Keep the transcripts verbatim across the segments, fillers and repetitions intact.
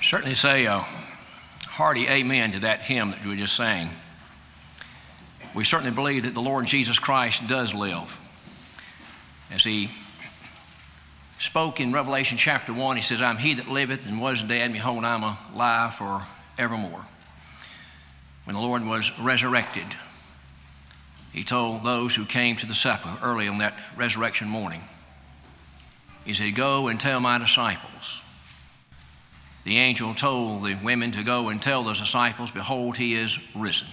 Certainly say a hearty amen to that hymn that we just sang. We certainly believe that the Lord Jesus Christ does live. As he spoke in Revelation chapter one, he says, I'm he that liveth and was dead, and behold, I'm alive for evermore. When the Lord was resurrected, he told those who came to the supper early on that resurrection morning, he said, go and tell my disciples. The angel told the women to go and tell those disciples, behold, he is risen.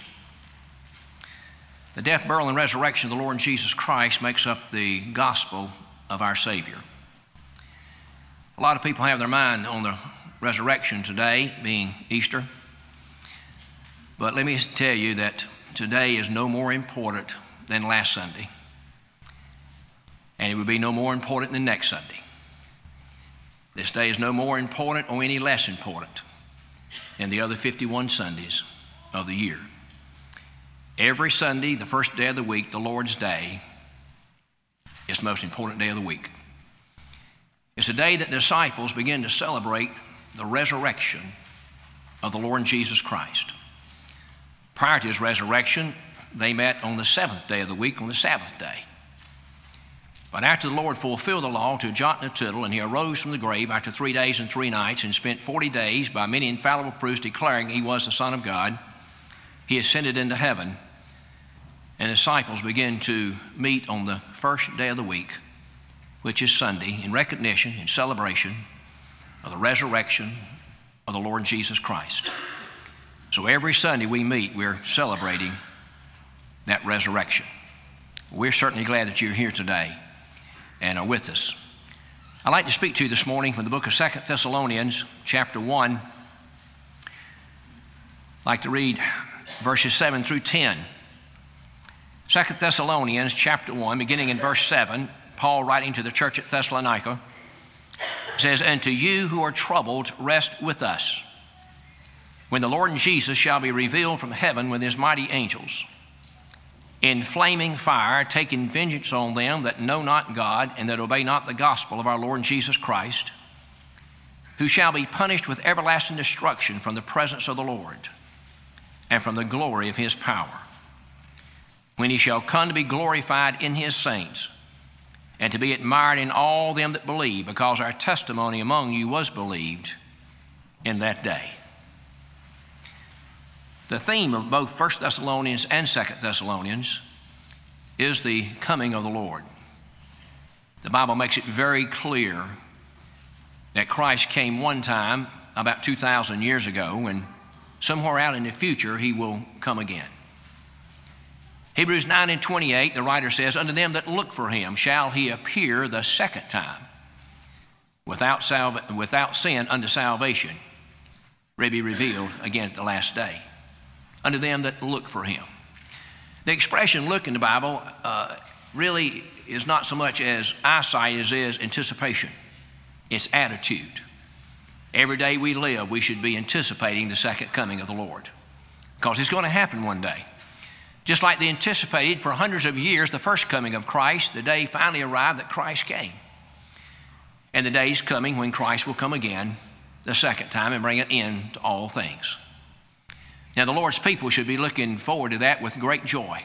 The death, burial, and resurrection of the Lord Jesus Christ makes up the gospel of our Savior. A lot of people have their mind on the resurrection today, being Easter. But let me tell you that today is no more important than last Sunday. And it would be no more important than next Sunday. This day is no more important or any less important than the other fifty-one Sundays of the year. Every Sunday, the first day of the week, the Lord's Day, is the most important day of the week. It's a day that disciples begin to celebrate the resurrection of the Lord Jesus Christ. Prior to his resurrection, they met on the seventh day of the week, on the Sabbath day. But after the Lord fulfilled the law to a jot and a tittle, and he arose from the grave after three days and three nights, and spent forty days by many infallible proofs declaring he was the Son of God, he ascended into heaven, and the disciples began to meet on the first day of the week, which is Sunday, in recognition, in celebration of the resurrection of the Lord Jesus Christ. So every Sunday we meet, we're celebrating that resurrection. We're certainly glad that you're here today and are with us. I'd like to speak to you this morning from the book of Second Thessalonians, chapter one. I'd like to read verses seven through ten. Second Thessalonians, chapter one, beginning in verse seven, Paul writing to the church at Thessalonica, says, and to you who are troubled, rest with us, when the Lord Jesus shall be revealed from heaven with his mighty angels, in flaming fire, taking vengeance on them that know not God and that obey not the gospel of our Lord Jesus Christ, who shall be punished with everlasting destruction from the presence of the Lord and from the glory of his power, when he shall come to be glorified in his saints and to be admired in all them that believe, because our testimony among you was believed in that day. The theme of both First Thessalonians and Second Thessalonians is the coming of the Lord. The Bible makes it very clear that Christ came one time about two thousand years ago, and somewhere out in the future he will come again. Hebrews nine and twenty-eight, the writer says, unto them that look for him shall he appear the second time, without, salva- without sin unto salvation, will be revealed again at the last day. Unto them that look for him. The expression look in the Bible uh, really is not so much as eyesight as is anticipation. It's attitude. Every day we live, we should be anticipating the second coming of the Lord, because it's going to happen one day. Just like they anticipated for hundreds of years the first coming of Christ, the day finally arrived that Christ came. And the day is coming when Christ will come again the second time and bring an end to all things. Now, the Lord's people should be looking forward to that with great joy.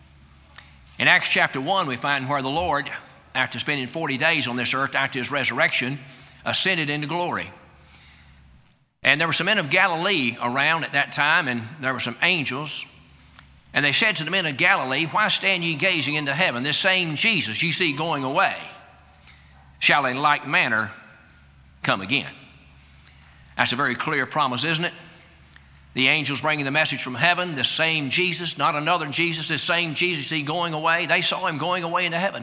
In Acts chapter one, we find where the Lord, after spending forty days on this earth after his resurrection, ascended into glory. And there were some men of Galilee around at that time, and there were some angels. And they said to the men of Galilee, why stand ye gazing into heaven? This same Jesus you see going away shall in like manner come again. That's a very clear promise, isn't it? The angels bringing the message from heaven, the same Jesus, not another Jesus, this same Jesus you see going away. They saw him going away into heaven.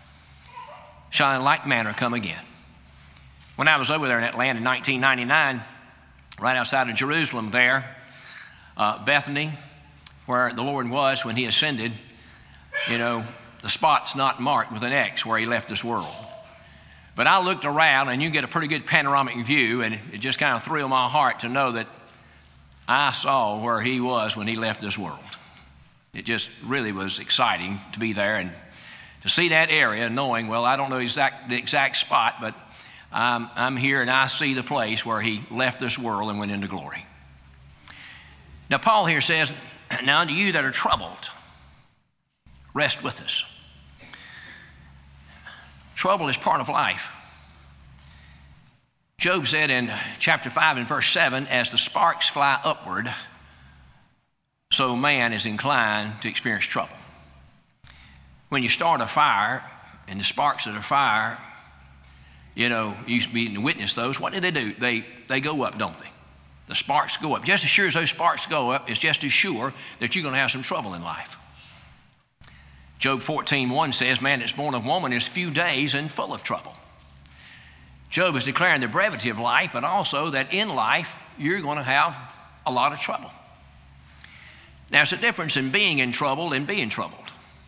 Shall in like manner come again. When I was over there in Atlanta in nineteen ninety-nine, right outside of Jerusalem there, uh, Bethany, where the Lord was when he ascended, you know, the spot's not marked with an X where he left this world. But I looked around, and you get a pretty good panoramic view, and it just kind of thrilled my heart to know that I saw where he was when he left this world. It just really was exciting to be there and to see that area, knowing, well, I don't know exact, the exact spot, but I'm, I'm here and I see the place where he left this world and went into glory. Now, Paul here says, now unto you that are troubled, rest with us. Trouble is part of life. Job said in chapter five and verse seven, as the sparks fly upward, so man is inclined to experience trouble. When you start a fire and the sparks of the fire, you know, you used to be to witness those, what do they do? They, they go up, don't they? The sparks go up. Just as sure as those sparks go up, it's just as sure that you're going to have some trouble in life. Job fourteen one says, man that's born of woman is few days and full of trouble. Job is declaring the brevity of life, but also that in life you're going to have a lot of trouble. Now, there's a difference in being in trouble and being troubled.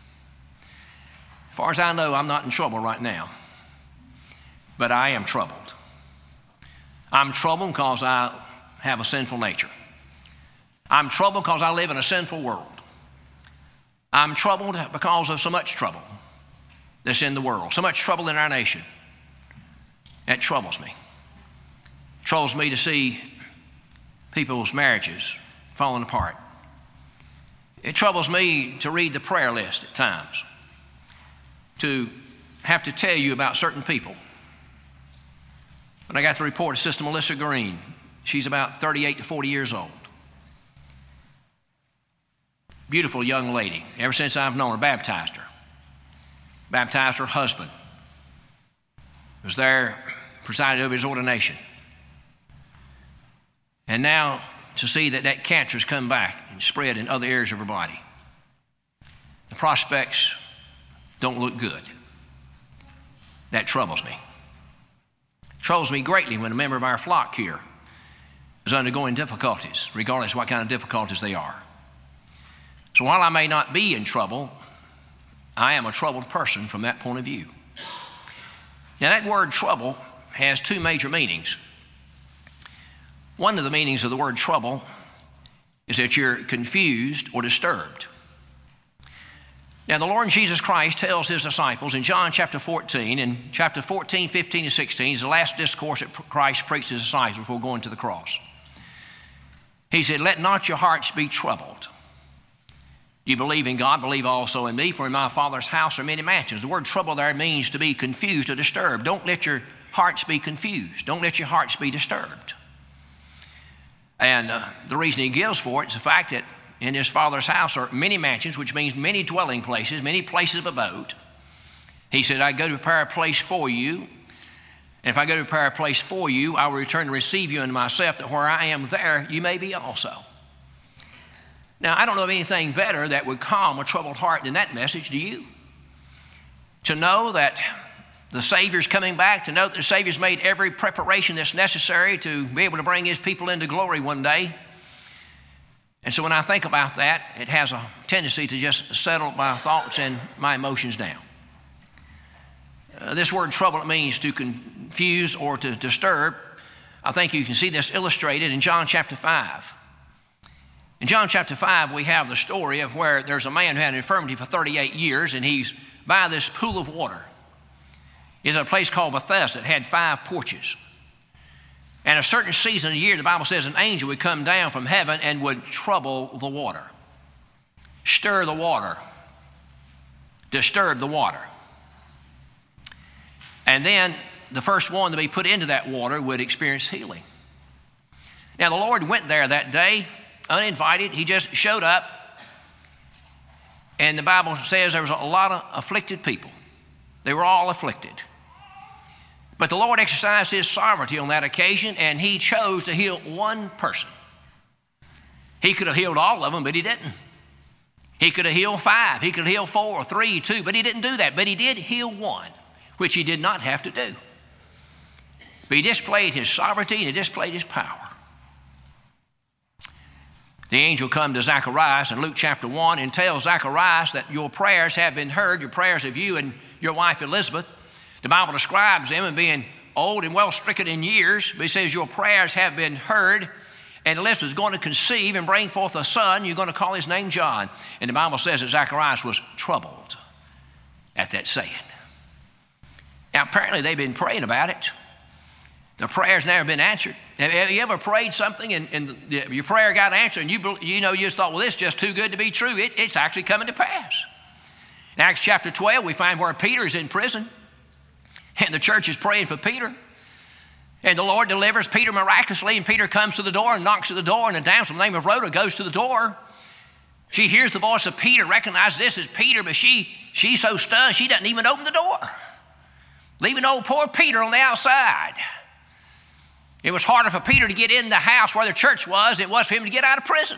As far as I know, I'm not in trouble right now, but I am troubled. I'm troubled because I have a sinful nature. I'm troubled because I live in a sinful world. I'm troubled because of so much trouble that's in the world, so much trouble in our nation. That troubles me. It troubles me to see people's marriages falling apart. It troubles me to read the prayer list at times, to have to tell you about certain people. When I got the report of Sister Melissa Green, she's about thirty-eight to forty years old. Beautiful young lady. Ever since I've known her, baptized her. Baptized her husband. Was there, presided over his ordination. And now to see that that cancer has come back and spread in other areas of her body. The prospects don't look good. That troubles me. It troubles me greatly when a member of our flock here is undergoing difficulties, regardless of what kind of difficulties they are. So while I may not be in trouble, I am a troubled person from that point of view. Now, that word trouble has two major meanings. One of the meanings of the word trouble is that you're confused or disturbed. Now, the Lord Jesus Christ tells his disciples in John chapter fourteen, in chapter fourteen, fifteen, and sixteen, is the last discourse that Christ preached to his disciples before going to the cross. He said, let not your hearts be troubled. You believe in God, believe also in me, for in my Father's house are many mansions. The word trouble there means to be confused or disturbed. Don't let your hearts be confused. Don't let your hearts be disturbed. And uh, the reason he gives for it is the fact that in his Father's house are many mansions, which means many dwelling places, many places of abode. He said, I go to prepare a place for you. And if I go to prepare a place for you, I will return to receive you unto myself, that where I am there, you may be also. Now, I don't know of anything better that would calm a troubled heart than that message, do you? To know that the Savior's coming back, to know that the Savior's made every preparation that's necessary to be able to bring his people into glory one day. And so when I think about that, it has a tendency to just settle my thoughts and my emotions down. Uh, this word trouble, it means to confuse or to disturb. I think you can see this illustrated in John chapter five. In John chapter five, we have the story of where there's a man who had an infirmity for thirty-eight years, and he's by this pool of water. It's a place called Bethesda. It had five porches. And a certain season of the year, the Bible says an angel would come down from heaven and would trouble the water, stir the water, disturb the water. And then the first one to be put into that water would experience healing. Now, the Lord went there that day, uninvited. He just showed up. And the Bible says there was a lot of afflicted people. They were all afflicted. But the Lord exercised his sovereignty on that occasion, and he chose to heal one person. He could have healed all of them, but he didn't. He could have healed five. He could have healed four or three, two, but he didn't do that. But he did heal one, which he did not have to do. But he displayed his sovereignty and he displayed his power. The angel come to Zacharias in Luke chapter one and tells Zacharias that your prayers have been heard, your prayers of you and your wife Elizabeth. The Bible describes them as being old and well stricken in years, but it says your prayers have been heard, and Elizabeth is going to conceive and bring forth a son. You're going to call his name John. And the Bible says that Zacharias was troubled at that saying. Now, apparently they've been praying about it. The prayer's never been answered. Have you ever prayed something and, and your prayer got answered and you, you know, you just thought, well, this is just too good to be true. It, it's actually coming to pass. In Acts chapter twelve, we find where Peter is in prison and the church is praying for Peter. And the Lord delivers Peter miraculously, and Peter comes to the door and knocks at the door, and a damsel named of Rhoda goes to the door. She hears the voice of Peter, recognizes this as Peter, but she, she's so stunned she doesn't even open the door, leaving old poor Peter on the outside. It was harder for Peter to get in the house where the church was than it was for him to get out of prison.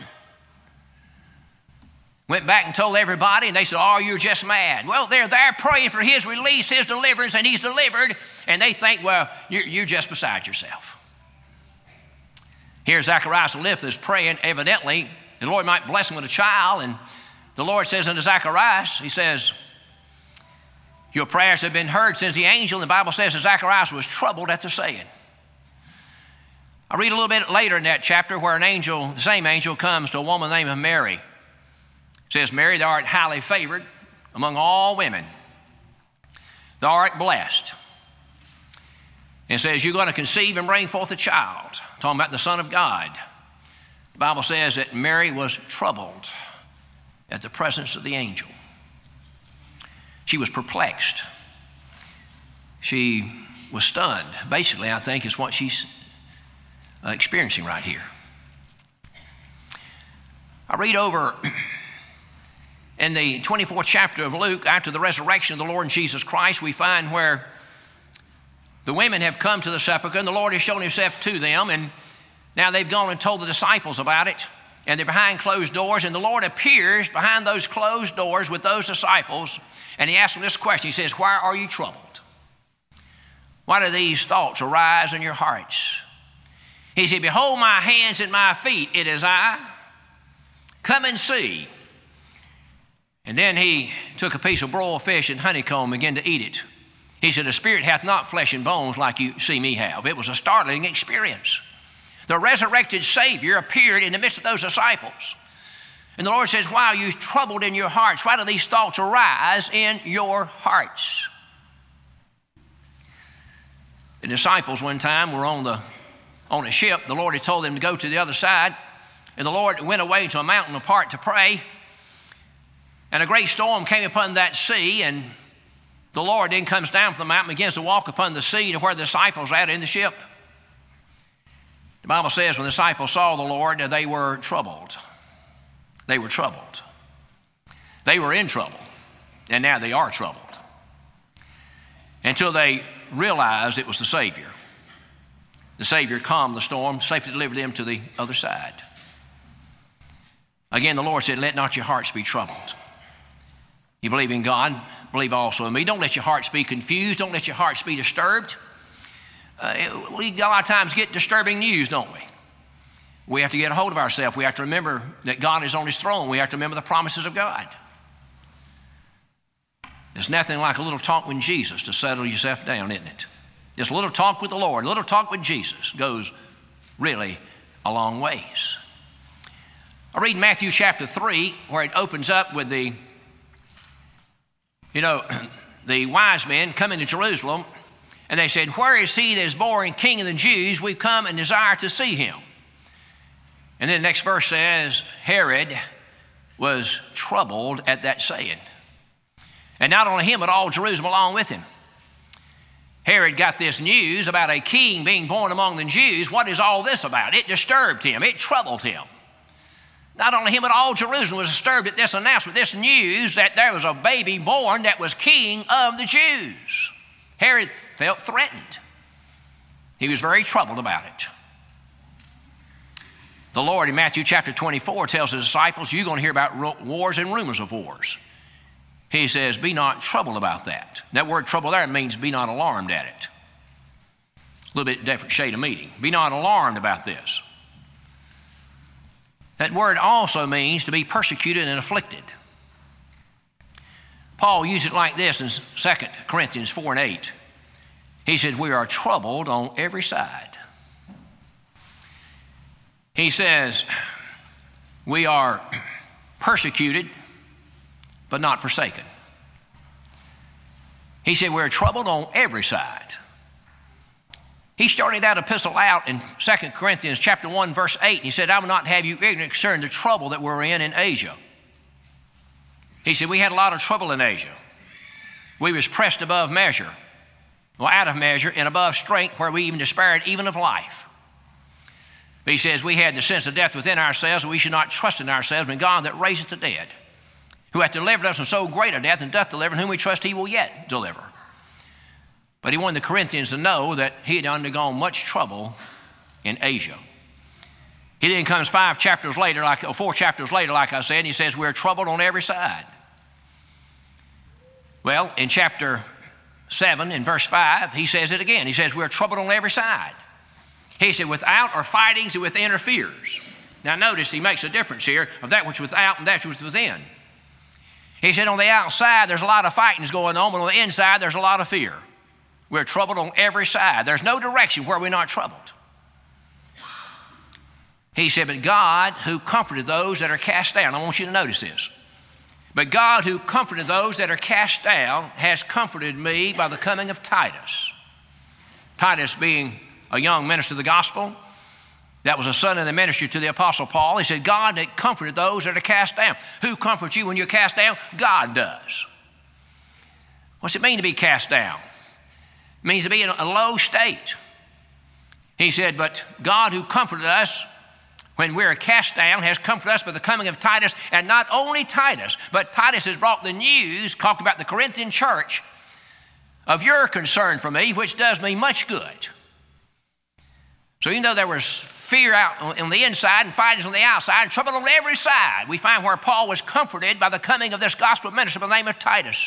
Went back and told everybody, and they said, oh, you're just mad. Well, they're there praying for his release, his deliverance, and he's delivered, and they think, well, you're, you're just beside yourself. Here Zacharias Eliphalet is praying, evidently, the Lord might bless him with a child, and the Lord says unto Zacharias, he says, your prayers have been heard since the angel, and the Bible says that Zacharias was troubled at the saying. I read a little bit later in that chapter where an angel, the same angel, comes to a woman named Mary. It says, Mary, thou art highly favored among all women. Thou art blessed. And it says, you're going to conceive and bring forth a child. Talking about the Son of God. The Bible says that Mary was troubled at the presence of the angel. She was perplexed. She was stunned. Basically, I think is what she's uh, experiencing right here. I read over in the twenty-fourth chapter of Luke, after the resurrection of the Lord Jesus Christ, we find where the women have come to the sepulchre, and the Lord has shown himself to them, and now they've gone and told the disciples about it, and they're behind closed doors, and the Lord appears behind those closed doors with those disciples, and he asks them this question. He says, why are you troubled? Why do these thoughts arise in your hearts? He said, behold my hands and my feet, it is I. Come and see. And then he took a piece of broiled fish and honeycomb and began to eat it. He said, the spirit hath not flesh and bones like you see me have. It was a startling experience. The resurrected Savior appeared in the midst of those disciples. And the Lord says, why are you troubled in your hearts? Why do these thoughts arise in your hearts? The disciples one time were on, the, on a ship. The Lord had told them to go to the other side. And the Lord went away to a mountain apart to pray. And a great storm came upon that sea, and the Lord then comes down from the mountain and begins to walk upon the sea to where the disciples were at in the ship. The Bible says when the disciples saw the Lord, they were troubled. They were troubled. They were in trouble, and now they are troubled. Until they realized it was the Savior. The Savior calmed the storm, safely delivered them to the other side. Again, the Lord said, let not your hearts be troubled. You believe in God, believe also in me. Don't let your hearts be confused. Don't let your hearts be disturbed. Uh, we a lot of times get disturbing news, don't we? We have to get a hold of ourselves. We have to remember that God is on his throne. We have to remember the promises of God. There's nothing like a little talk with Jesus to settle yourself down, isn't it? Just a little talk with the Lord, a little talk with Jesus goes really a long ways. I read Matthew chapter three, where it opens up with the You know, the wise men come into Jerusalem, and they said, where is he that is born King of the Jews? We've come and desire to see him. And then the next verse says, Herod was troubled at that saying. And not only him, but all Jerusalem along with him. Herod got this news about a king being born among the Jews. What is all this about? It disturbed him. It troubled him. Not only him, but all Jerusalem was disturbed at this announcement, this news that there was a baby born that was king of the Jews. Herod felt threatened. He was very troubled about it. The Lord in Matthew chapter twenty-four tells his disciples, you're going to hear about wars and rumors of wars. He says, be not troubled about that. That word trouble there means be not alarmed at it. A little bit different shade of meaning. Be not alarmed about this. That word also means to be persecuted and afflicted. Paul used it like this in Second Corinthians four and eight. He says, we are troubled on every side. He says, we are persecuted, but not forsaken. He said, we're troubled on every side. He started that epistle out in Second Corinthians chapter one, verse eight. He said, I will not have you ignorant concerning the trouble that we're in in Asia. He said, we had a lot of trouble in Asia. We was pressed above measure, well, out of measure, and above strength, where we even despaired even of life. But he says, we had the sense of death within ourselves, and we should not trust in ourselves, but in God that raiseth the dead, who hath delivered us from so great a death, and doth deliver, and whom we trust he will yet deliver. But he wanted the Corinthians to know that he had undergone much trouble in Asia. He then comes five chapters later, like or four chapters later, like I said, and he says, we're troubled on every side. Well, in chapter seven, in verse five, he says it again. He says, we're troubled on every side. He said, without are fightings and within are fears. Now notice he makes a difference here of that which without and that which within. He said, on the outside, there's a lot of fightings going on, but on the inside, there's a lot of fear. We're troubled on every side. There's no direction where we're not troubled. He said, but God who comforted those that are cast down. I want you to notice this. But God who comforted those that are cast down has comforted me by the coming of Titus. Titus being a young minister of the gospel, that was a son in the ministry to the Apostle Paul. He said, God that comforted those that are cast down. Who comforts you when you're cast down? God does. What's it mean to be cast down? It means to be in a low state. He said, but God who comforted us when we were cast down has comforted us by the coming of Titus. And not only Titus, but Titus has brought the news, talked about the Corinthian church, of your concern for me, which does me much good. So even though there was fear out on the inside and fightings on the outside and trouble on every side, we find where Paul was comforted by the coming of this gospel minister by the name of Titus.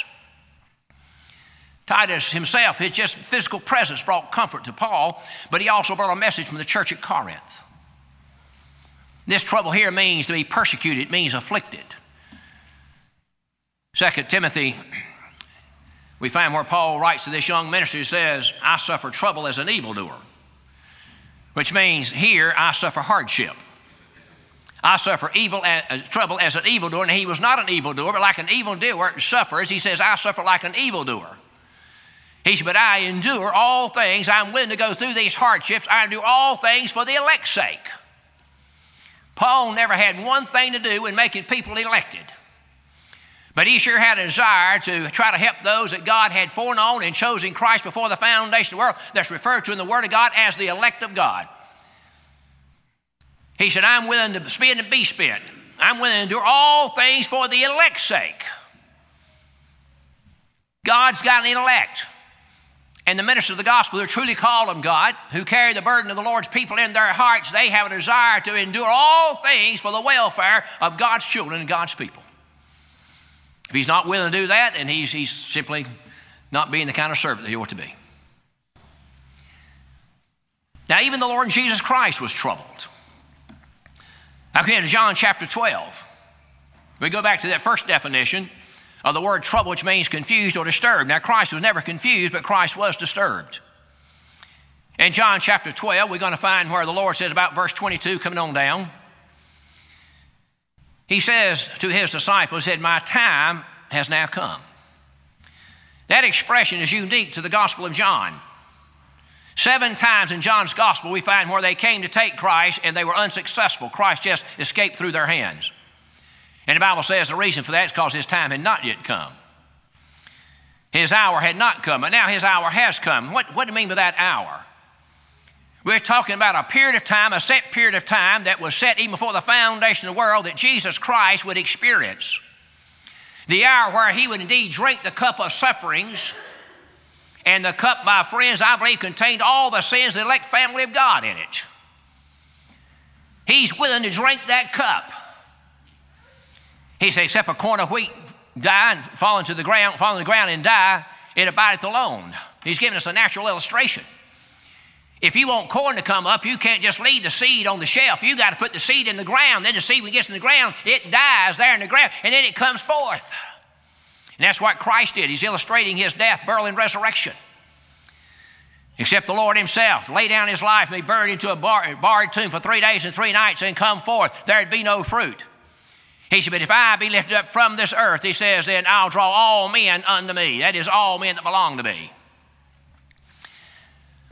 Titus himself, his just physical presence brought comfort to Paul, but he also brought a message from the church at Corinth. This trouble here means to be persecuted. It means afflicted. Second Timothy, we find where Paul writes to this young minister, he says, I suffer trouble as an evildoer, which means here I suffer hardship. I suffer evil as, trouble as an evildoer, and he was not an evildoer, but like an evildoer suffers. He says, I suffer like an evildoer. He said, but I endure all things. I'm willing to go through these hardships. I endure all things for the elect's sake. Paul never had one thing to do in making people elected. But he sure had a desire to try to help those that God had foreknown and chosen Christ before the foundation of the world. That's referred to in the Word of God as the elect of God. He said, I'm willing to spend and be spent. I'm willing to endure all things for the elect's sake. God's got an elect. And the ministers of the gospel who truly call them God, who carry the burden of the Lord's people in their hearts, they have a desire to endure all things for the welfare of God's children and God's people. If he's not willing to do that, then he's, he's simply not being the kind of servant that he ought to be. Now, even the Lord Jesus Christ was troubled. Now, come into John chapter twelve. We go back to that first definition of the word trouble, which means confused or disturbed. Now, Christ was never confused, but Christ was disturbed. In John chapter twelve, we're going to find where the Lord says about verse twenty-two, coming on down. He says to his disciples, he said, my time has now come. That expression is unique to the Gospel of John. Seven times in John's Gospel, we find where they came to take Christ and they were unsuccessful. Christ just escaped through their hands. And the Bible says the reason for that is because his time had not yet come. His hour had not come, but now his hour has come. What, what do you mean by that hour? We're talking about a period of time, a set period of time that was set even before the foundation of the world that Jesus Christ would experience. The hour where he would indeed drink the cup of sufferings. And the cup, my friends, I believe contained all the sins of the elect family of God in it. He's willing to drink that cup. He said, except a corn of wheat die and fall into the ground, fall on the ground and die, it abideth alone. He's giving us a natural illustration. If you want corn to come up, you can't just leave the seed on the shelf. You got to put the seed in the ground. Then the seed, when it gets in the ground, it dies there in the ground, and then it comes forth. And that's what Christ did. He's illustrating his death, burial, and resurrection. Except the Lord himself lay down his life and be buried into a bar, barred tomb for three days and three nights and come forth. There'd be no fruit. He said, but if I be lifted up from this earth, he says, then I'll draw all men unto me. That is, all men that belong to me.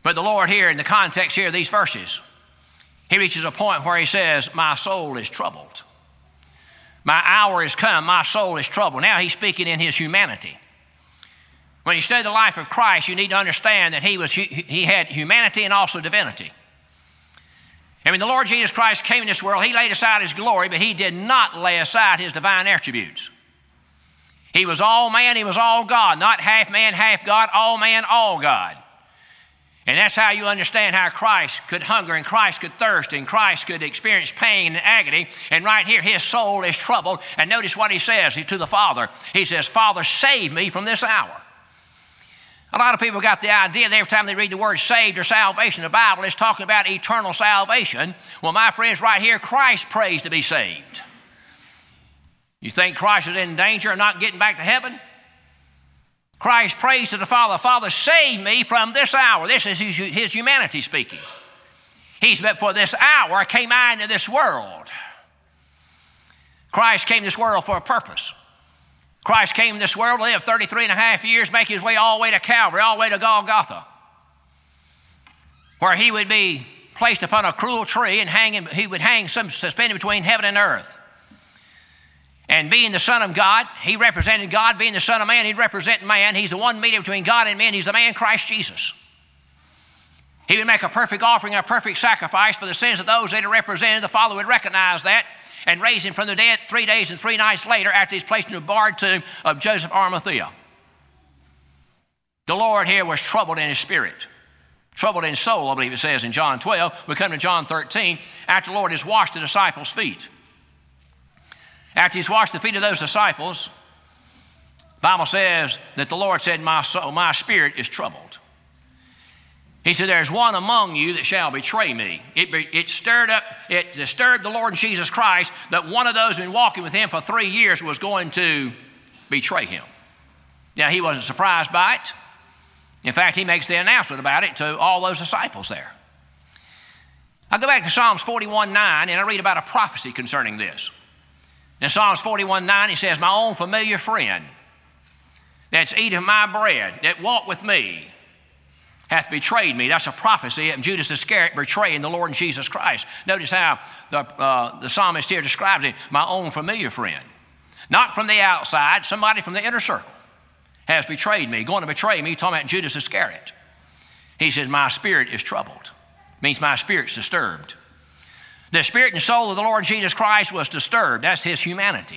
But the Lord here, in the context here of these verses, he reaches a point where he says, my soul is troubled. My hour is come, my soul is troubled. Now he's speaking in his humanity. When you study the life of Christ, you need to understand that he, was, he had humanity and also divinity. And when the Lord Jesus Christ came in this world, he laid aside his glory, but he did not lay aside his divine attributes. He was all man, he was all God, not half man, half God, all man, all God. And that's how you understand how Christ could hunger and Christ could thirst and Christ could experience pain and agony. And right here, his soul is troubled. And notice what he says to the Father. He says, Father, save me from this hour. A lot of people got the idea that every time they read the word saved or salvation in the Bible, it's talking about eternal salvation. Well, my friends, right here, Christ prays to be saved. You think Christ is in danger of not getting back to heaven? Christ prays to the Father, Father, save me from this hour. This is his, his humanity speaking. He's, but for this hour came I into this world. Christ came to this world for a purpose. Christ came to this world, lived thirty-three and a half years, make his way all the way to Calvary, all the way to Golgotha, where he would be placed upon a cruel tree and hanging, he would hang some suspended between heaven and earth. And being the Son of God, he represented God. Being the Son of Man, he'd represent man. He's the one mediator between God and men. He's the man Christ Jesus. He would make a perfect offering, a perfect sacrifice for the sins of those that he represented. The Father would recognize that and raise him from the dead three days and three nights later after he's placed in the barred tomb of Joseph Arimathea. The Lord here was troubled in his spirit. Troubled in soul, I believe it says in John twelve. We come to John thirteen. After the Lord has washed the disciples' feet. After he's washed the feet of those disciples, the Bible says that the Lord said, my soul, my spirit is troubled. He said, there's one among you that shall betray me. It, it stirred up, it disturbed the Lord Jesus Christ that one of those who had been walking with him for three years was going to betray him. Now, he wasn't surprised by it. In fact, he makes the announcement about it to all those disciples there. I go back to Psalms forty-one nine, and I read about a prophecy concerning this. In Psalms forty-one nine, he says, my own familiar friend that's eating my bread, that walked with me, hath betrayed me. That's a prophecy of Judas Iscariot betraying the Lord Jesus Christ. Notice how the, uh, the psalmist here describes it, my own familiar friend. Not from the outside, somebody from the inner circle has betrayed me, going to betray me, talking about Judas Iscariot. He says, my spirit is troubled. Means my spirit's disturbed. The spirit and soul of the Lord Jesus Christ was disturbed. That's his humanity.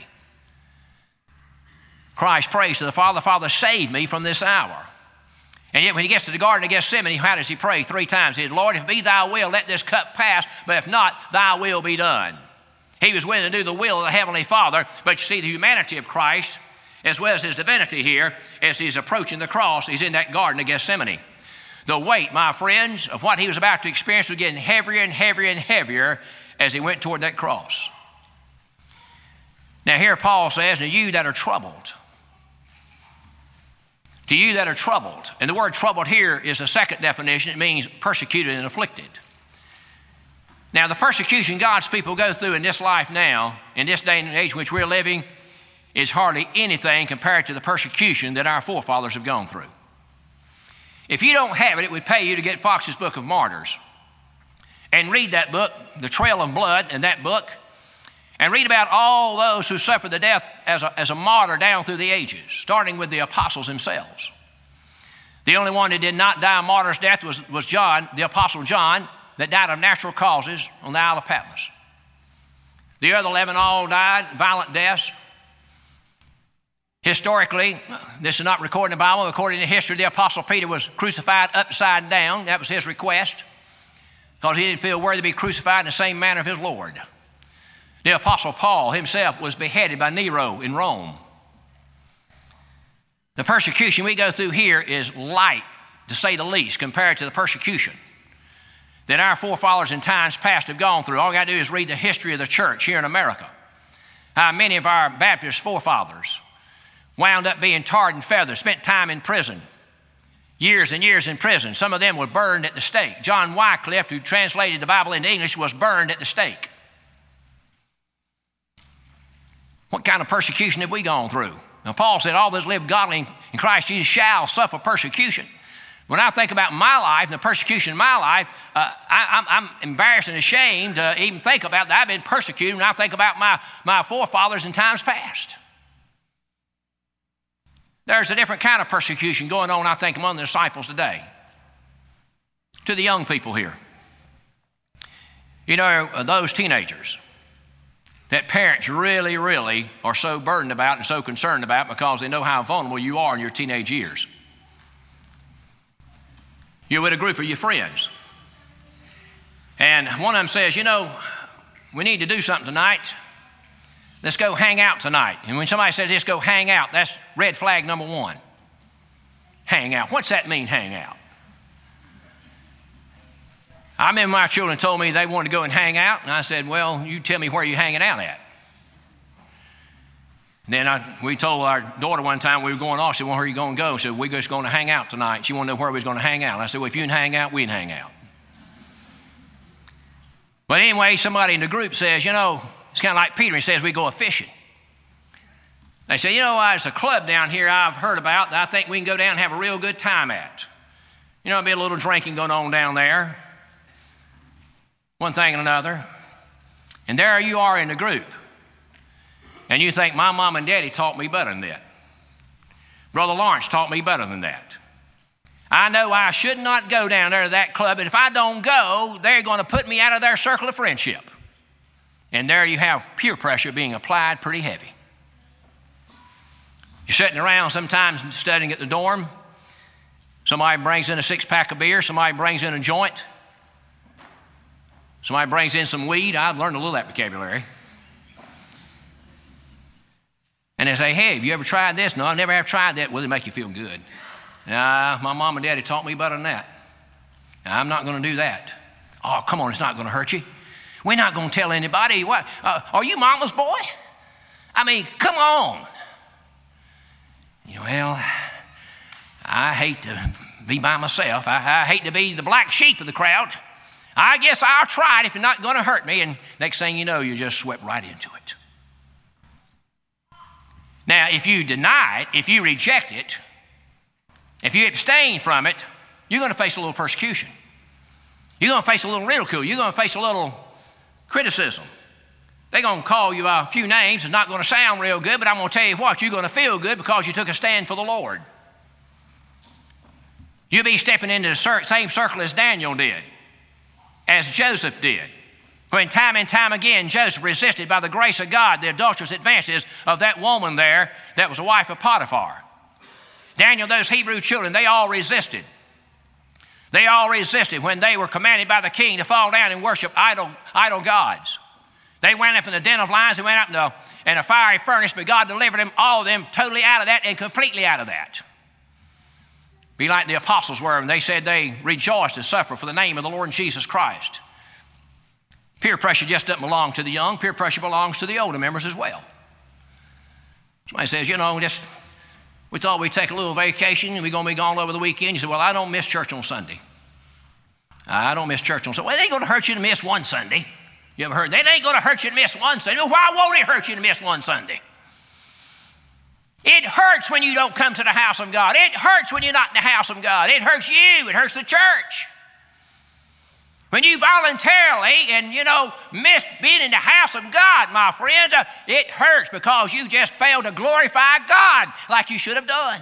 Christ prays to the Father, Father, save me from this hour. And yet when he gets to the Garden of Gethsemane, how does he pray? Three times. He says, Lord, if it be thy will, let this cup pass, but if not, thy will be done. He was willing to do the will of the Heavenly Father, but you see the humanity of Christ, as well as his divinity here, as he's approaching the cross, he's in that Garden of Gethsemane. The weight, my friends, of what he was about to experience was getting heavier and heavier and heavier as he went toward that cross. Now here Paul says, to you that are troubled, to you that are troubled, and the word troubled here is the second definition. It means persecuted and afflicted. Now the persecution God's people go through in this life now, in this day and age in which we're living, is hardly anything compared to the persecution that our forefathers have gone through. If you don't have it, it would pay you to get Fox's Book of Martyrs and read that book, The Trail of Blood, in that book, and read about all those who suffered the death as a, as a martyr down through the ages, starting with the apostles themselves. The only one that did not die a martyr's death was, was John, the apostle John, that died of natural causes on the Isle of Patmos. The other eleven all died violent deaths. Historically, this is not recorded in the Bible. According to history, the apostle Peter was crucified upside down. That was his request, because he didn't feel worthy to be crucified in the same manner of his Lord. The apostle Paul himself was beheaded by Nero in Rome. The persecution we go through here is light, to say the least, compared to the persecution that our forefathers in times past have gone through. All you got to do is read the history of the church here in America. How many of our Baptist forefathers wound up being tarred and feathered, spent time in prison, years and years in prison. Some of them were burned at the stake. John Wycliffe, who translated the Bible into English, was burned at the stake. What kind of persecution have we gone through? Now, Paul said, all those live godly in Christ Jesus shall suffer persecution. When I think about my life and the persecution in my life, uh, I, I'm, I'm embarrassed and ashamed to even think about that. I've been persecuted when I think about my, my forefathers in times past. There's a different kind of persecution going on, I think, among the disciples today. To the young people here. You know, those teenagers that parents really, really are so burdened about and so concerned about because they know how vulnerable you are in your teenage years. You're with a group of your friends. And one of them says, you know, we need to do something tonight. Let's go hang out tonight. And when somebody says, let's go hang out, that's red flag number one. Hang out. What's that mean, hang out? I remember my children told me they wanted to go and hang out, and I said, well, you tell me where you're hanging out at. And then I, we told our daughter one time we were going off. She said, well, where are you going to go? She said, we're just going to hang out tonight. She wanted to know where we was going to hang out. And I said, well, if you can hang out, we can hang out. But anyway, somebody in the group says, you know, it's kind of like Peter. He says, we go fishing. They say, you know, there's a club down here I've heard about that I think we can go down and have a real good time at. You know, there'll be a little drinking going on down there. One thing and another. And there you are in the group. And you think, my mom and daddy taught me better than that. Brother Lawrence taught me better than that. I know I should not go down there to that club, and if I don't go, they're going to put me out of their circle of friendship. And there you have peer pressure being applied pretty heavy. You're sitting around sometimes studying at the dorm. Somebody brings in a six-pack of beer. Somebody brings in a joint. Somebody brings in some weed. I've learned a little of that vocabulary. And they say, hey, have you ever tried this? No, I never have tried that. Will it make you feel good? Nah, my mom and daddy taught me better than that. I'm not going to do that. Oh, come on, it's not going to hurt you. We're not going to tell anybody. What? Uh, are you mama's boy? I mean, come on. You know, well, I hate to be by myself. I, I hate to be the black sheep of the crowd. I guess I'll try it if you're not going to hurt me. And next thing you know, you just swept right into it. Now, if you deny it, if you reject it, if you abstain from it, you're going to face a little persecution. You're going to face a little ridicule. You're going to face a little criticism. They're going to call you a few names. It's not going to sound real good, but I'm going to tell you what, you're going to feel good because you took a stand for the Lord. You'll be stepping into the same circle as Daniel did, as Joseph did. When time and time again Joseph resisted by the grace of God the adulterous advances of that woman there that was the wife of Potiphar. Daniel, those Hebrew children, they all resisted. They all resisted when they were commanded by the king to fall down and worship idol, idol gods. They went up in the den of lions, they went up in a, in a fiery furnace, but God delivered them, all of them, totally out of that and completely out of that. Be like the apostles were, and they said they rejoiced to suffer for the name of the Lord Jesus Christ. Peer pressure just doesn't belong to the young. Peer pressure belongs to the older members as well. Somebody says, you know, just we thought we'd take a little vacation and we're going to be gone over the weekend. You say, well, I don't miss church on Sunday. I don't miss church on Sunday. Well, it ain't going to hurt you to miss one Sunday. You ever heard that? It ain't going to hurt you to miss one Sunday. Well, why won't it hurt you to miss one Sunday? It hurts when you don't come to the house of God. It hurts when you're not in the house of God. It hurts you. It hurts the church. When you voluntarily and, you know, miss being in the house of God, my friends, uh, it hurts because you just failed to glorify God like you should have done.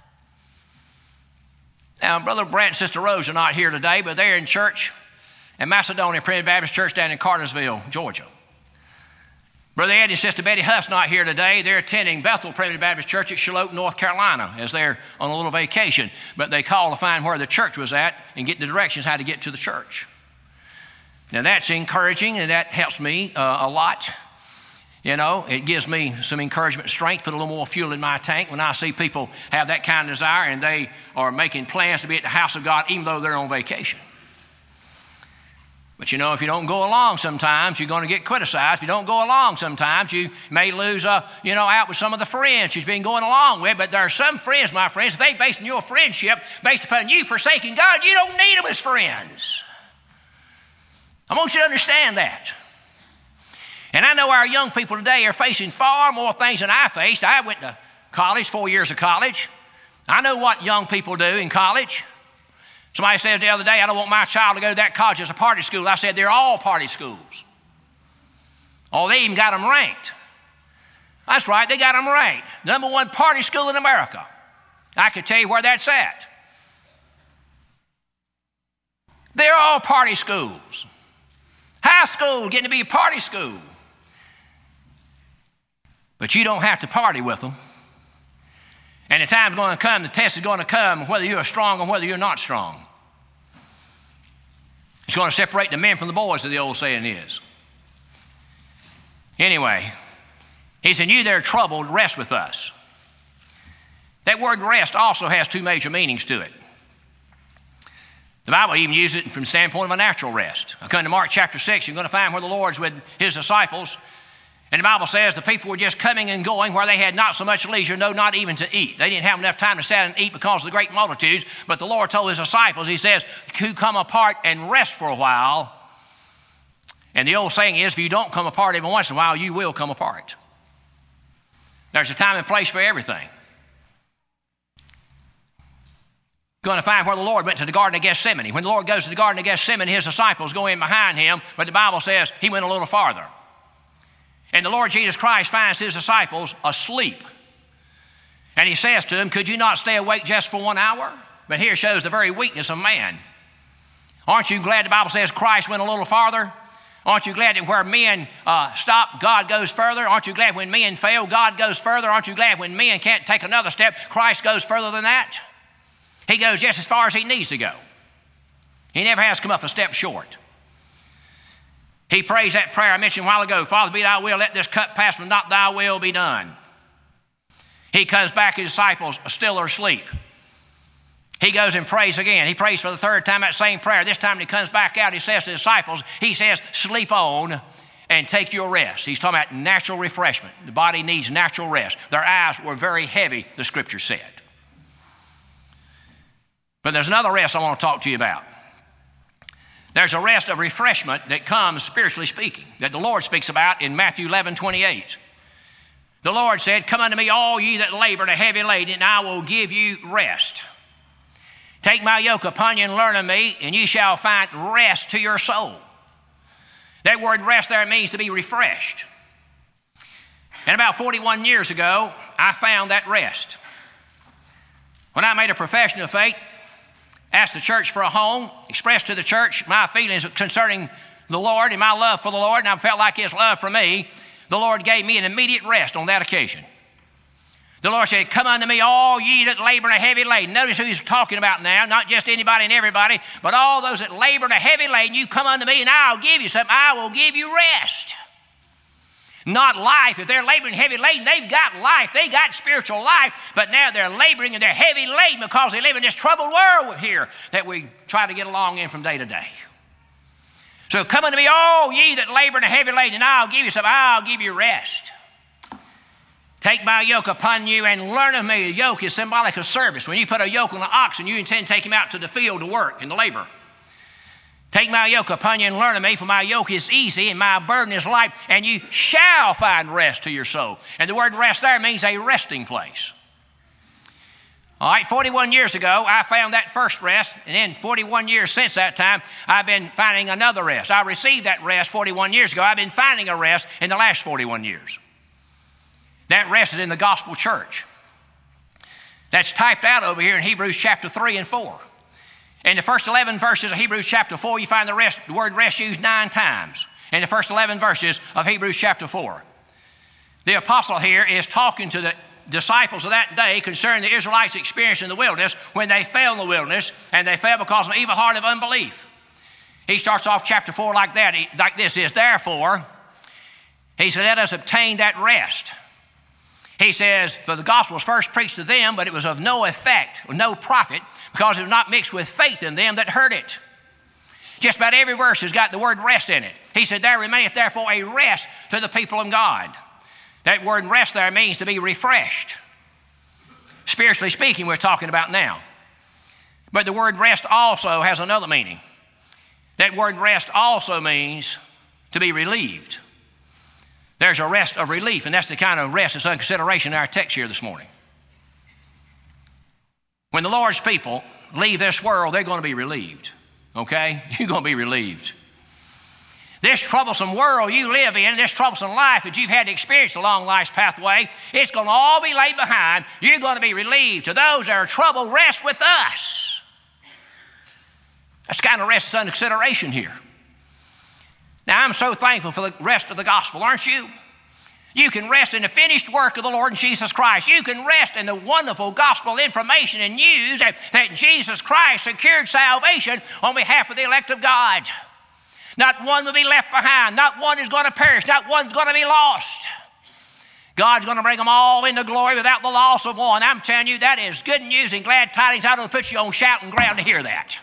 Now, Brother Brent and Sister Rose are not here today, but they're in church at Macedonia Primitive Baptist Church down in Cartersville, Georgia. Brother Ed and Sister Betty Huff's not here today. They're attending Bethel Primitive Baptist Church at Charlotte, North Carolina, as they're on a little vacation. But they called to find where the church was at and get the directions how to get to the church. Now, that's encouraging, and that helps me uh, a lot. You know, it gives me some encouragement and strength, put a little more fuel in my tank when I see people have that kind of desire and they are making plans to be at the house of God even though they're on vacation. But, you know, if you don't go along sometimes, you're going to get criticized. If you don't go along sometimes, you may lose, uh, you know, out with some of the friends you've been going along with. But there are some friends, my friends, if they base your friendship based upon you forsaking God, you don't need them as friends. I want you to understand that. And I know our young people today are facing far more things than I faced. I went to college, four years of college. I know what young people do in college. Somebody said the other day, I don't want my child to go to that college as a party school. I said, they're all party schools. Oh, they even got them ranked. That's right, they got them ranked. Number one party school in America. I could tell you where that's at. They're all party schools. High school getting to be a party school. But you don't have to party with them. And the time's going to come, the test is going to come, whether you're strong or whether you're not strong. It's going to separate the men from the boys, as the old saying is. Anyway, he said, you that are troubled, rest with us. That word rest also has two major meanings to it. The Bible even uses it from the standpoint of a natural rest. According to Mark chapter six, you're going to find where the Lord's with his disciples. And the Bible says the people were just coming and going where they had not so much leisure, no, not even to eat. They didn't have enough time to sit and eat because of the great multitudes. But the Lord told his disciples, he says, to come apart and rest for a while. And the old saying is, if you don't come apart every once in a while, you will come apart. There's a time and place for everything. Going to find where the Lord went to the Garden of Gethsemane. When the Lord goes to the Garden of Gethsemane, his disciples go in behind him, but the Bible says he went a little farther. And the Lord Jesus Christ finds his disciples asleep. And he says to them, could you not stay awake just for one hour? But here shows the very weakness of man. Aren't you glad the Bible says Christ went a little farther? Aren't you glad that where men uh, stop, God goes further? Aren't you glad when men fail, God goes further? Aren't you glad when men can't take another step, Christ goes further than that? He goes just as far as he needs to go. He never has come up a step short. He prays that prayer I mentioned a while ago, Father, be thy will, let this cup pass, but not thy will be done. He comes back, his disciples still are asleep. He goes and prays again. He prays for the third time that same prayer. This time when he comes back out, he says to the disciples, he says, sleep on and take your rest. He's talking about natural refreshment. The body needs natural rest. Their eyes were very heavy, the scripture said. But there's another rest I want to talk to you about. There's a rest of refreshment that comes, spiritually speaking, that the Lord speaks about in Matthew eleven twenty-eight. The Lord said, come unto me, all ye that labor and are heavy laden, and I will give you rest. Take my yoke upon you and learn of me, and you shall find rest to your soul. That word rest there means to be refreshed. And about forty-one years ago, I found that rest. When I made a profession of faith, asked the church for a home, expressed to the church my feelings concerning the Lord and my love for the Lord, and I felt like his love for me, the Lord gave me an immediate rest on that occasion. The Lord said, come unto me, all ye that labor and are heavy laden. Notice who he's talking about now, not just anybody and everybody, but all those that labor and are heavy laden, you come unto me and I'll give you something. I will give you rest. Not life. If they're laboring heavy laden, they've got life. They got spiritual life, but now they're laboring and they're heavy laden because they live in this troubled world here that we try to get along in from day to day. So come unto me, all ye that labor and are heavy laden, and I'll give you some, I'll give you rest. Take my yoke upon you and learn of me. A yoke is symbolic of service. When you put a yoke on an oxen, you intend to take him out to the field to work and to labor. Take my yoke upon you and learn of me, for my yoke is easy and my burden is light, and you shall find rest to your soul. And the word rest there means a resting place. All right, forty-one years ago, I found that first rest, and then forty-one years since that time, I've been finding another rest. I received that rest forty-one years ago. I've been finding a rest in the last forty-one years. That rest is in the gospel church. That's typed out over here in Hebrews chapter three and four. In the first eleven verses of Hebrews chapter four, you find the, rest, the word rest used nine times. In the first eleven verses of Hebrews chapter four. The apostle here is talking to the disciples of that day concerning the Israelites' experience in the wilderness when they fell in the wilderness, and they fell because of an evil heart of unbelief. He starts off chapter four like that, he, like this is, therefore, he said, let us obtain that rest. He says, for the gospel was first preached to them, but it was of no effect, no profit, because it was not mixed with faith in them that heard it. Just about every verse has got the word rest in it. He said, there remaineth therefore a rest to the people of God. That word rest there means to be refreshed. Spiritually speaking, we're talking about now. But the word rest also has another meaning. That word rest also means to be relieved. There's a rest of relief, and that's the kind of rest that's under consideration in our text here this morning. When the Lord's people leave this world, they're going to be relieved, okay? You're going to be relieved. This troublesome world you live in, this troublesome life that you've had to experience along life's pathway, it's going to all be laid behind. You're going to be relieved. To those that are troubled, rest with us. That's kind of rest under consideration here. Now, I'm so thankful for the rest of the gospel, aren't you? You can rest in the finished work of the Lord Jesus Christ. You can rest in the wonderful gospel information and news that, that Jesus Christ secured salvation on behalf of the elect of God. Not one will be left behind. Not one is going to perish. Not one's going to be lost. God's going to bring them all into glory without the loss of one. I'm telling you, that is good news and glad tidings. I don't put you on shouting ground to hear that.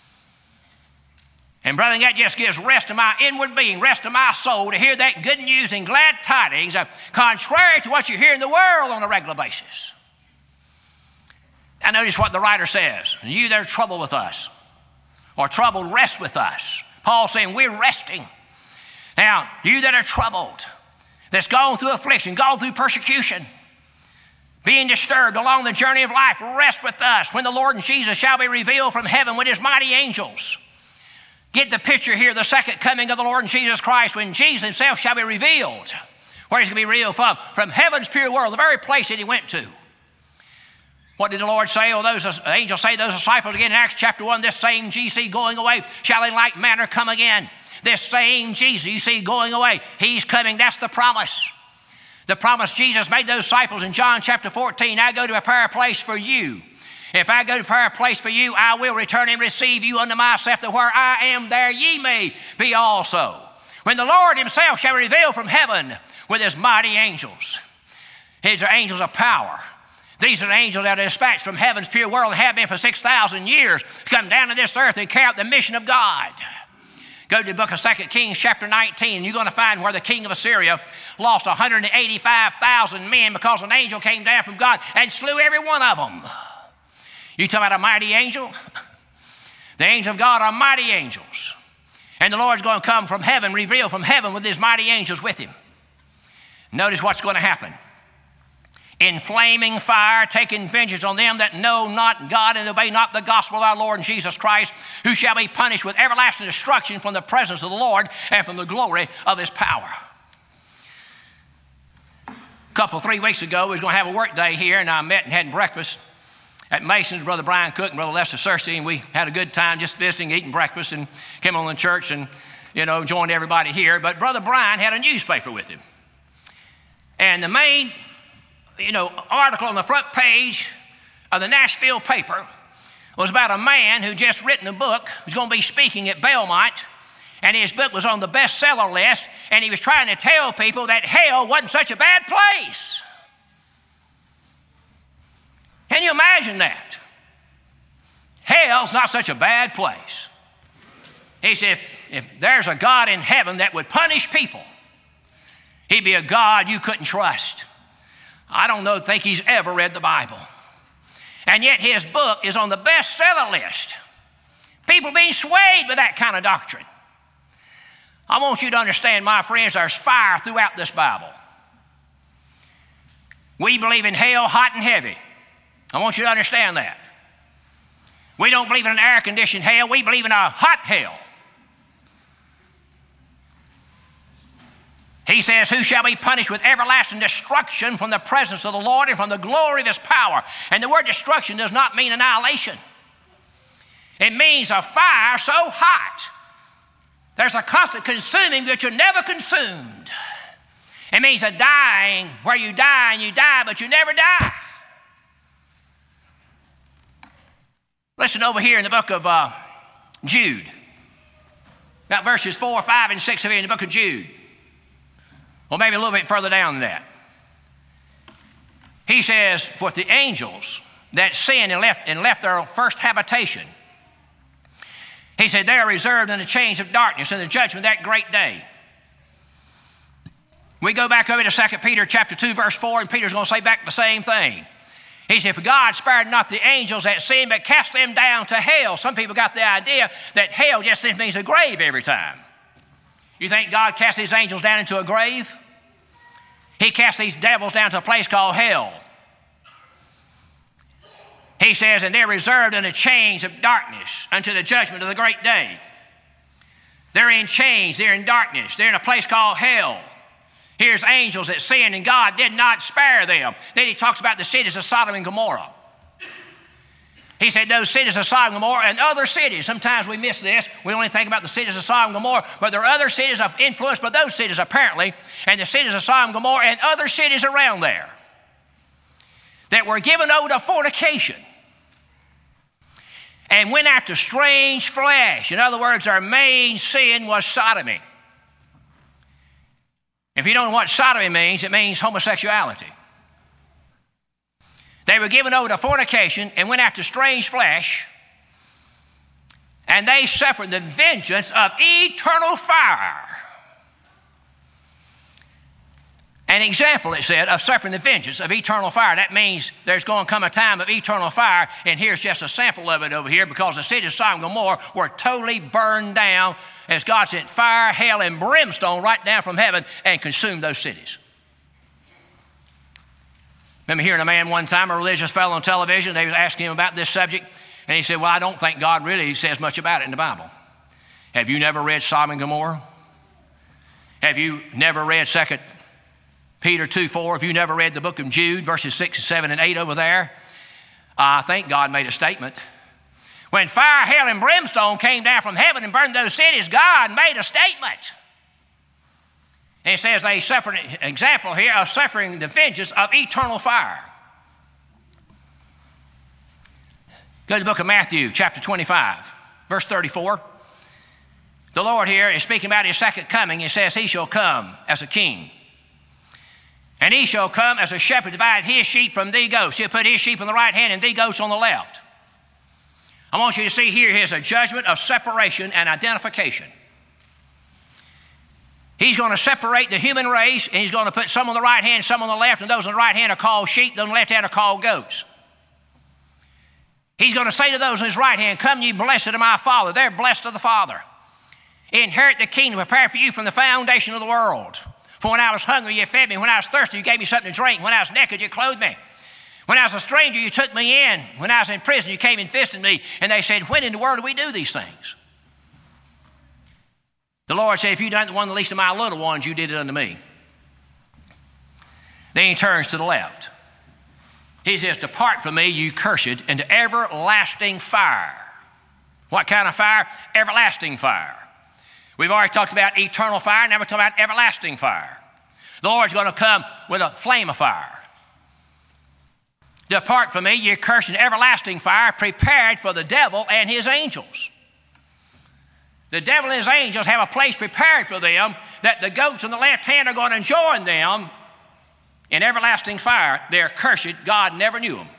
And brother, that just gives rest to my inward being, rest to my soul to hear that good news and glad tidings, uh, contrary to what you hear in the world on a regular basis. Now notice what the writer says. You that are troubled with us, or troubled, rest with us. Paul's saying we're resting. Now, you that are troubled, that's gone through affliction, gone through persecution, being disturbed along the journey of life, rest with us when the Lord Jesus shall be revealed from heaven with his mighty angels. Get the picture here, the second coming of the Lord Jesus Christ, when Jesus himself shall be revealed. Where he's going to be revealed from? From heaven's pure world, the very place that he went to. What did the Lord say? Or those angels say, those disciples again in Acts chapter one, this same Jesus going away shall in like manner come again. This same Jesus you see going away, he's coming. That's the promise. The promise Jesus made those disciples in John chapter fourteen. I go to prepare a place for you. If I go to prepare a place for you, I will return and receive you unto myself, that where I am, there ye may be also. When the Lord himself shall reveal from heaven with his mighty angels. These are angels of power. These are the angels that are dispatched from heaven's pure world and have been for six thousand years to come down to this earth and carry out the mission of God. Go to the book of Second Kings chapter nineteen, and you're going to find where the king of Assyria lost one hundred eighty-five thousand men because an angel came down from God and slew every one of them. You talking about a mighty angel? The angels of God are mighty angels. And the Lord's going to come from heaven, reveal from heaven with his mighty angels with him. Notice what's going to happen. In flaming fire, taking vengeance on them that know not God and obey not the gospel of our Lord Jesus Christ, who shall be punished with everlasting destruction from the presence of the Lord and from the glory of his power. A couple, three weeks ago, we was going to have a work day here, and I met and had breakfast at Mason's, Brother Brian Cook and Brother Lester Searcy, and we had a good time just visiting, eating breakfast, and came on in church and, you know, joined everybody here. But Brother Brian had a newspaper with him. And the main, you know, article on the front page of the Nashville paper was about a man who just written a book, who's going to be speaking at Belmont, and his book was on the bestseller list, and he was trying to tell people that hell wasn't such a bad place. Can you imagine that? Hell's not such a bad place. He said, if, if there's a God in heaven that would punish people, he'd be a God you couldn't trust. I don't know, think he's ever read the Bible. And yet his book is on the bestseller list. People being swayed by that kind of doctrine. I want you to understand, my friends, there's fire throughout this Bible. We believe in hell hot and heavy. I want you to understand that. We don't believe in an air-conditioned hell. We believe in a hot hell. He says, who shall be punished with everlasting destruction from the presence of the Lord and from the glory of his power. And the word destruction does not mean annihilation. It means a fire so hot, there's a constant consuming that you're never consumed. It means a dying where you die and you die, but you never die. Listen over here in the book of uh, Jude. Got verses four, five, and six over here in the book of Jude. Or maybe a little bit further down than that. He says, for the angels that sinned and left, and left their first habitation, he said, they are reserved in the chains of darkness in the judgment of that great day. We go back over to Second Peter chapter two, verse four, and Peter's going to say back the same thing. He said, for God spared not the angels that sinned, but cast them down to hell. Some people got the idea that hell just means a grave every time. You think God cast these angels down into a grave? He cast these devils down to a place called hell. He says, and they're reserved in the chains of darkness unto the judgment of the great day. They're in chains, they're in darkness, they're in a place called hell. Here's angels that sinned and God did not spare them. Then he talks about the cities of Sodom and Gomorrah. He said those cities of Sodom and Gomorrah and other cities. Sometimes we miss this. We only think about the cities of Sodom and Gomorrah, but there are other cities of influence by those cities apparently, and the cities of Sodom and Gomorrah and other cities around there that were given over to fornication and went after strange flesh. In other words, their main sin was sodomy. If you don't know what sodomy means, it means homosexuality. They were given over to fornication and went after strange flesh, and they suffered the vengeance of eternal fire. An example, it said, of suffering the vengeance of eternal fire. That means there's going to come a time of eternal fire, and here's just a sample of it over here, because the cities of Sodom and Gomorrah were totally burned down as God sent fire, hail, and brimstone right down from heaven and consumed those cities. Remember hearing a man one time, a religious fellow on television, they was asking him about this subject, and he said, well, I don't think God really says much about it in the Bible. Have you never read Sodom and Gomorrah? Have you never read Second Peter two four? Have you never read the book of Jude, verses six, seven, and eight over there? I think God made a statement. When fire, hail, and brimstone came down from heaven and burned those cities, God made a statement. And it says they suffered, an example here of suffering the vengeance of eternal fire. Go to the book of Matthew, chapter twenty-five, verse thirty-four. The Lord here is speaking about his second coming. He says he shall come as a king. And he shall come as a shepherd, divide his sheep from the goats. He'll put his sheep on the right hand and the goats on the left. I want you to see here, here's a judgment of separation and identification. He's going to separate the human race, and he's going to put some on the right hand, some on the left, and those on the right hand are called sheep, those on the left hand are called goats. He's going to say to those on his right hand, come ye blessed of my Father. They're blessed of the Father. Inherit the kingdom prepared for you from the foundation of the world. For when I was hungry, you fed me. When I was thirsty, you gave me something to drink. When I was naked, you clothed me. When I was a stranger, you took me in. When I was in prison, you came and visited me. And they said, when in the world do we do these things? The Lord said, if you done it to one of the least of my little ones, you did it unto me. Then he turns to the left. He says, depart from me, you cursed, into everlasting fire. What kind of fire? Everlasting fire. We've already talked about eternal fire, now we're talking about everlasting fire. The Lord's going to come with a flame of fire. Depart from me, you cursed, into everlasting fire, prepared for the devil and his angels. The devil and his angels have a place prepared for them that the goats on the left hand are going to join them in everlasting fire. They're cursed. God never knew them.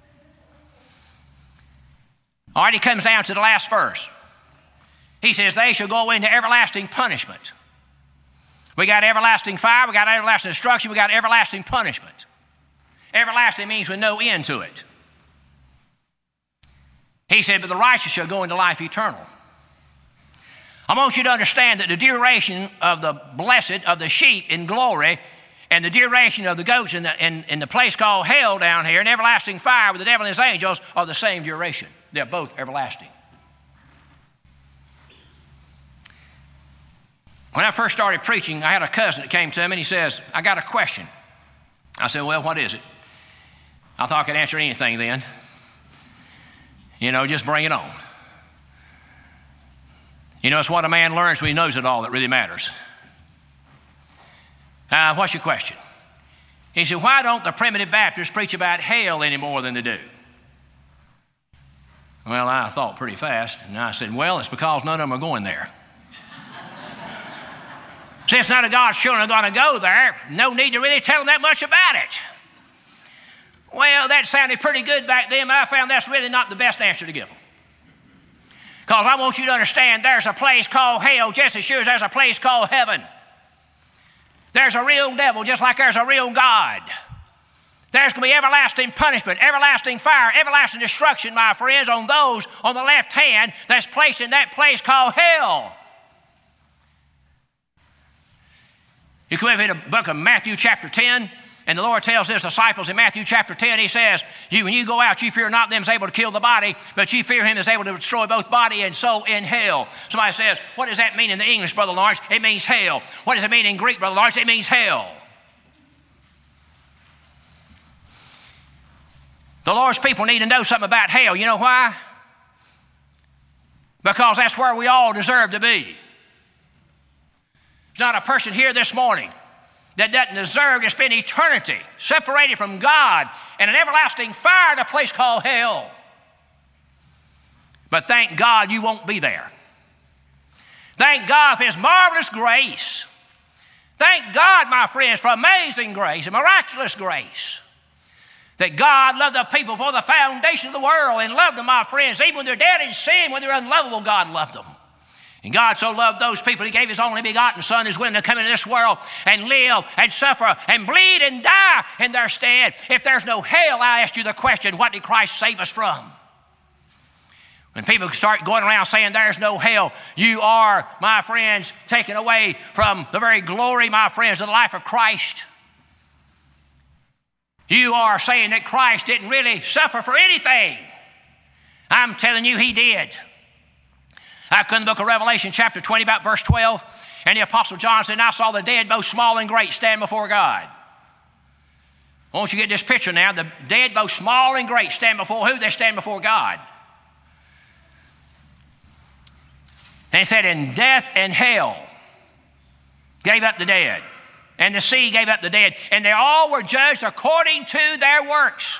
All right, he comes down to the last verse. He says, they shall go into everlasting punishment. We got everlasting fire, we got everlasting destruction, we got everlasting punishment. Everlasting means with no end to it. He said, but the righteous shall go into life eternal. I want you to understand that the duration of the blessed, of the sheep in glory, and the duration of the goats in the, in, in the place called hell down here, in everlasting fire with the devil and his angels, are the same duration. They're both everlasting. When I first started preaching, I had a cousin that came to me and he says, I got a question. I said, well, what is it? I thought I could answer anything then. You know, just bring it on. You know, it's what a man learns when he knows it all that really matters. Uh, what's your question? He said, why don't the primitive Baptists preach about hell any more than they do? Well, I thought pretty fast, and I said, well, it's because none of them are going there. Since none of God's children are going to go there, no need to really tell them that much about it. Well, that sounded pretty good back then, but I found that's really not the best answer to give them. Because I want you to understand there's a place called hell just as sure as there's a place called heaven. There's a real devil just like there's a real God. There's going to be everlasting punishment, everlasting fire, everlasting destruction, my friends, on those on the left hand that's placed in that place called hell. You come over in the book of Matthew chapter ten, And the Lord tells his disciples in Matthew chapter ten, he says, you, when you go out, you fear not them that's able to kill the body, but you fear him that's able to destroy both body and soul in hell. Somebody says, what does that mean in the English, Brother Lawrence? It means hell. What does it mean in Greek, Brother Lawrence? It means hell. The Lord's people need to know something about hell. You know why? Because that's where we all deserve to be. There's not a person here this morning that doesn't deserve to spend eternity separated from God in an everlasting fire in a place called hell. But thank God you won't be there. Thank God for his marvelous grace. Thank God, my friends, for amazing grace and miraculous grace. That God loved the people for the foundation of the world and loved them, my friends. Even when they're dead in sin, when they're unlovable, God loved them. And God so loved those people, he gave his only begotten Son who's willing to come into this world and live and suffer and bleed and die in their stead. If there's no hell, I ask you the question, what did Christ save us from? When people start going around saying there's no hell, you are, my friends, taken away from the very glory, my friends, of the life of Christ. You are saying that Christ didn't really suffer for anything. I'm telling you he did. I come in the book of Revelation chapter twenty, about verse twelve, and the Apostle John said, I saw the dead, both small and great, stand before God. I want you to get this picture now. The dead, both small and great, stand before who? They stand before God. And he said, and death and hell gave up the dead, and the sea gave up the dead, and they all were judged according to their works.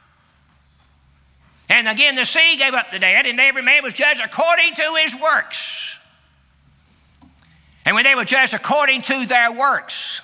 And again, the sea gave up the dead, and every man was judged according to his works. And when they were judged according to their works,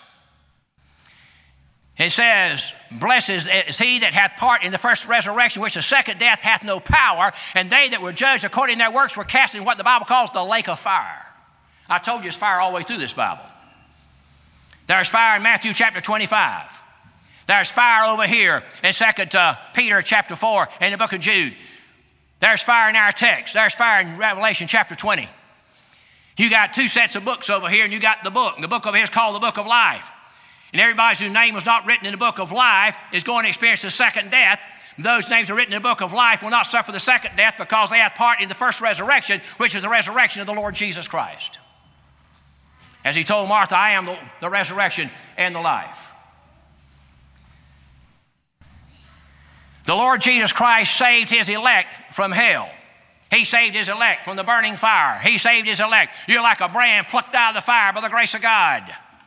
it says, blessed is he that hath part in the first resurrection, which the second death hath no power. And they that were judged according to their works were cast in what the Bible calls the lake of fire. I told you it's fire all the way through this Bible. There's fire in Matthew chapter twenty-five. There's fire over here in Second uh, Peter chapter four and the book of Jude. There's fire in our text. There's fire in Revelation chapter twenty. You got two sets of books over here, and you got the book. And the book over here is called the book of life. And everybody whose name was not written in the book of life is going to experience the second death. Those names are written in the book of life will not suffer the second death because they have part in the first resurrection, which is the resurrection of the Lord Jesus Christ. As he told Martha, I am the, the resurrection and the life. The Lord Jesus Christ saved his elect from hell. He saved his elect from the burning fire. He saved his elect. You're like a brand plucked out of the fire by the grace of God.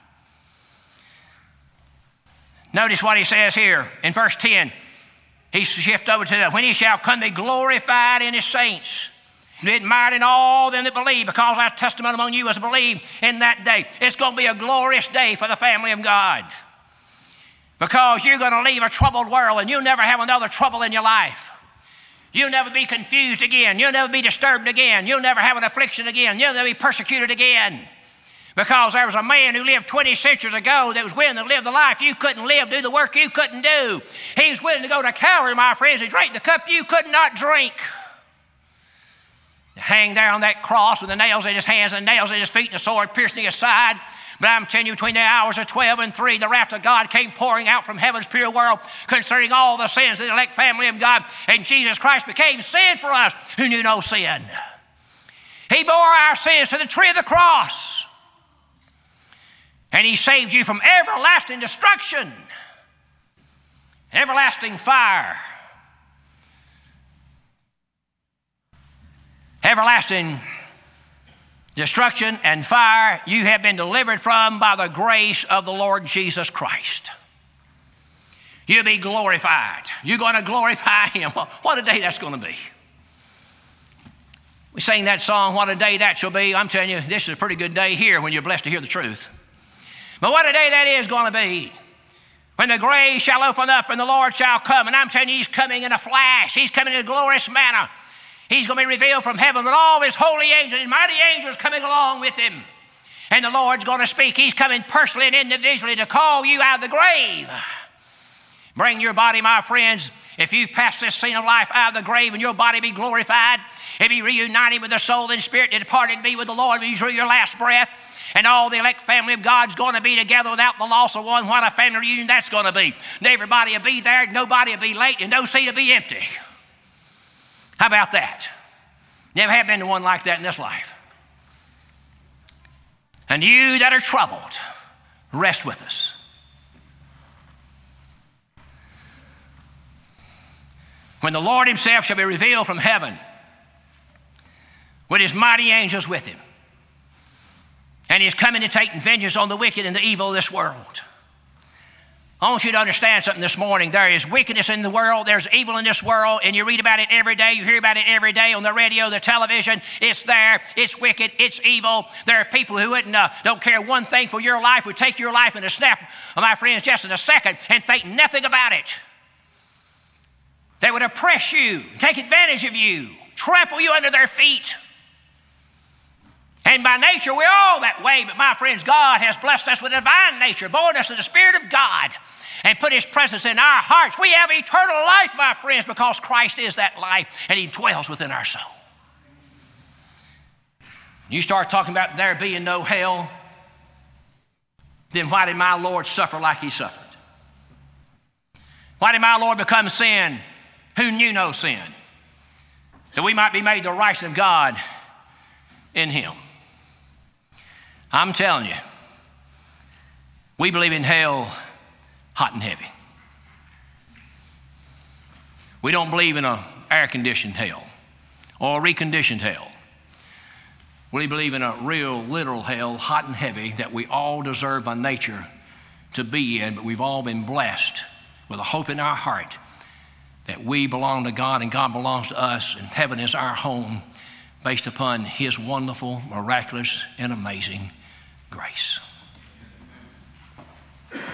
Notice what he says here in verse ten. He shifts over to that. When he shall come, be glorified in his saints, and be admired in all them that believe, because our testimony among you is believed in that day. It's going to be a glorious day for the family of God. Because you're going to leave a troubled world and you'll never have another trouble in your life. You'll never be confused again. You'll never be disturbed again. You'll never have an affliction again. You'll never be persecuted again. Because there was a man who lived twenty centuries ago that was willing to live the life you couldn't live, do the work you couldn't do. He was willing to go to Calvary, my friends, and drink the cup you could not drink. Hang there on that cross with the nails in his hands and the nails in his feet and the sword piercing his side. But I'm telling you, between the hours of twelve and three, the wrath of God came pouring out from heaven's pure world concerning all the sins of the elect family of God. And Jesus Christ became sin for us who knew no sin. He bore our sins to the tree of the cross. And he saved you from everlasting destruction, everlasting fire, everlasting destruction and fire you have been delivered from by the grace of the Lord Jesus Christ. You'll be glorified. You're going to glorify him. What a day that's going to be. We sang that song, what a day that shall be. I'm telling you, this is a pretty good day here when you're blessed to hear the truth. But what a day that is going to be when the grave shall open up and the Lord shall come. And I'm telling you, he's coming in a flash. He's coming in a glorious manner. He's going to be revealed from heaven with all his holy angels and mighty angels coming along with him. And the Lord's going to speak. He's coming personally and individually to call you out of the grave. Bring your body, my friends. If you've passed this scene of life out of the grave and your body be glorified, it be reunited with the soul and spirit that departed be with the Lord when you drew your last breath. And all the elect family of God's going to be together without the loss of one. What a family reunion that's going to be. And everybody will be there, nobody will be late, and no seat will be empty. How about that? Never have been to one like that in this life. And you that are troubled, rest with us. When the Lord himself shall be revealed from heaven with his mighty angels with him, and he is coming to take vengeance on the wicked and the evil of this world. I want you to understand something this morning. There is wickedness in the world. There's evil in this world, and you read about it every day. You hear about it every day on the radio, the television. It's there. It's wicked. It's evil. There are people who wouldn't, uh, don't care one thing for your life, would take your life in a snap, my friends, just in a second, and think nothing about it. They would oppress you, take advantage of you, trample you under their feet. And by nature, we're all that way. But my friends, God has blessed us with a divine nature, born us in the Spirit of God, and put his presence in our hearts. We have eternal life, my friends, because Christ is that life, and he dwells within our soul. You start talking about there being no hell, then why did my Lord suffer like he suffered? Why did my Lord become sin who knew no sin? That we might be made the righteousness of God in him. I'm telling you, we believe in hell hot and heavy. We don't believe in an air-conditioned hell or a reconditioned hell. We believe in a real, literal hell, hot and heavy, that we all deserve by nature to be in, but we've all been blessed with a hope in our heart that we belong to God and God belongs to us, and heaven is our home based upon his wonderful, miraculous, and amazing grace.